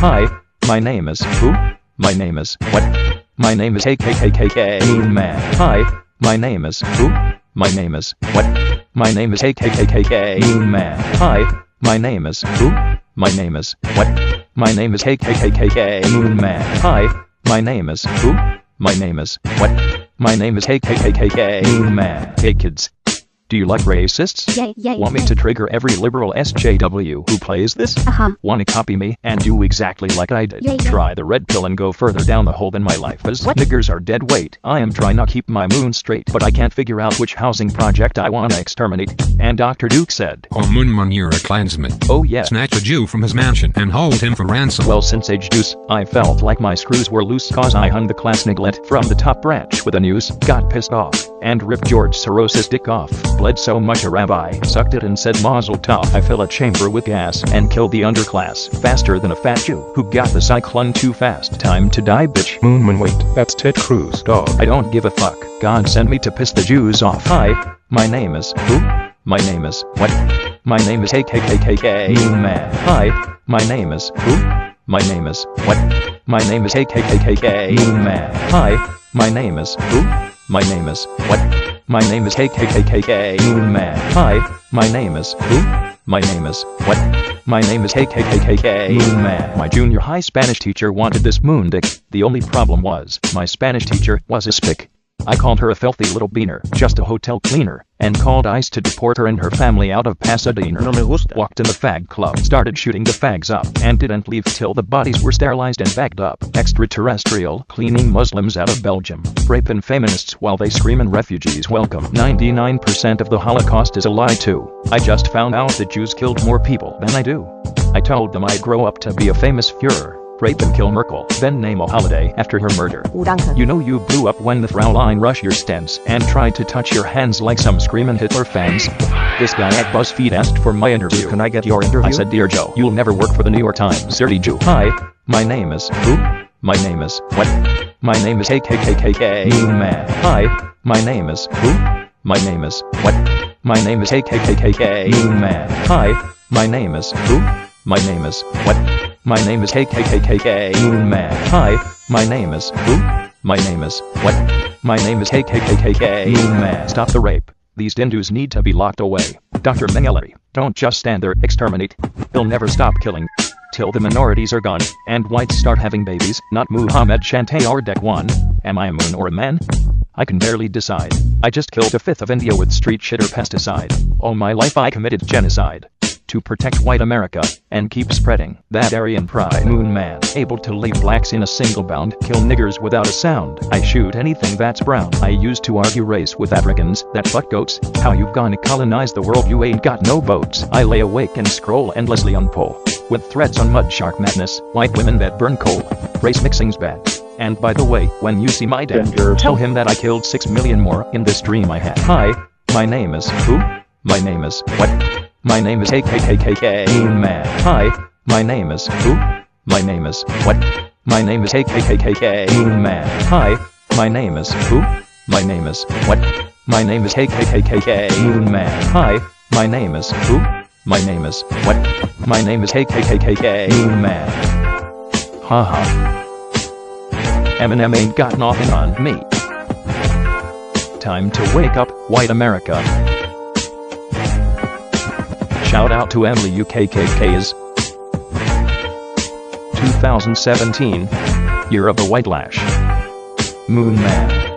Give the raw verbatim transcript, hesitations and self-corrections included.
Hi, my name is who? My name is what? My name is A K K K K Moon Man. Hi, my name is who? My name is what? My name is A K K K K Moon Man. Hi, my name is who? My name is what? My name is A K K K K Moon Man. Hi, my name is who? My name is what? My name is A K K K K Moon Man. Hey kids. Do you like racists? Yay, yay, Want me yay. to trigger every liberal S J W who plays this? Uh-huh. Want to copy me and do exactly like I did? Yay, yay. Try the red pill and go further down the hole than my life is. What? Niggers are dead weight. I am trying to keep my moon straight, but I can't figure out which housing project I wanna exterminate. And Doctor Duke said, Oh Moonman, you're a Klansman. oh yeah. Snatch a Jew from his mansion and hold him for ransom. Well, since age deuce, I felt like my screws were loose cause I hung the class neglect from the top branch with a noose, got pissed off, and ripped George Soros' dick off. Bled so much a rabbi sucked it and said mazel tov. I fill a chamber with gas and killed the underclass faster than a fat Jew who got the cyclone too fast. Time to die, bitch. Moonman, wait, that's Ted Cruz, dog. I don't give a fuck. God sent me to piss the Jews off. Hi, my name is who? My name is what? My name is A K K K K Moon Man. Hi, my name is who? My name is what? My name is A K K K K Moon Man. Hi, my name is who? My name is what? My name is A K K K K Moon Man. Hi, my name is who? My name is what? My name is A K K K K Moon Man. My junior high Spanish teacher wanted this moon dick. The only problem was, my Spanish teacher was a spick. I called her a filthy little beaner, just a hotel cleaner, and called ICE to deport her and her family out of Pasadena. No me gusta. Walked in the fag club, started shooting the fags up, and didn't leave till the bodies were sterilized and bagged up. Extraterrestrial, cleaning Muslims out of Belgium, raping feminists while they screaming refugees welcome. ninety-nine percent of the Holocaust is a lie too. I just found out that Jews killed more people than I do. I told them I'd grow up to be a famous Führer, rape and kill Merkel, then name a holiday after her murder. Oh, danke. You know you blew up when the Fraulein rushed your stents and tried to touch your hands like some screaming Hitler fans. This guy at BuzzFeed asked for my interview. Can I get your interview? I said, Dear Joe, you'll never work for the New York Times, dirty Jew. Hi, my name is who? My name is what? My name is A K K K K Moon Man. Hi, my name is who? My name is what? My name is A K K K K Moon Man. Hi, my name is who? My name is what? My name is A K K K K Moon Man. Hi, my name is who? My name is what? My name is A K K K K Moon Man. Stop the rape. These Hindus need to be locked away. Doctor Mengele, don't just stand there, exterminate. He'll never stop killing till the minorities are gone and whites start having babies. Not Muhammad Shantay or Deck one. Am I a moon or a man? I can barely decide. I just killed a fifth of India with street shitter pesticide. All my life I committed genocide to protect white America and keep spreading that Aryan pride. Moon Man, able to lay blacks in a single bound, kill niggers without a sound. I shoot anything that's brown. I used to argue race with Africans that fuck goats. How you gonna colonize the world? You ain't got no boats. I lay awake and scroll endlessly on pole with threads on mud shark madness, white women that burn coal. Race mixing's bad. And by the way, when you see my dad, tell him that I killed six million more in this dream I had. Hi, my name is who? My name is what? My name is A K K K K Moon Man. Hi, my name is who? My name is what? My name is A K K K K Moon Man. Hi, my name is who? My name is what? My name is A K K K K Moon Man. Hi, my name is who? My name is what? My name is A K K K K Moon Man. Haha. Eminem ain't got nothing on me. Time to wake up, white America. Shout out to Emily U K K K's two thousand seventeen Year of the White Lash. Moon Man.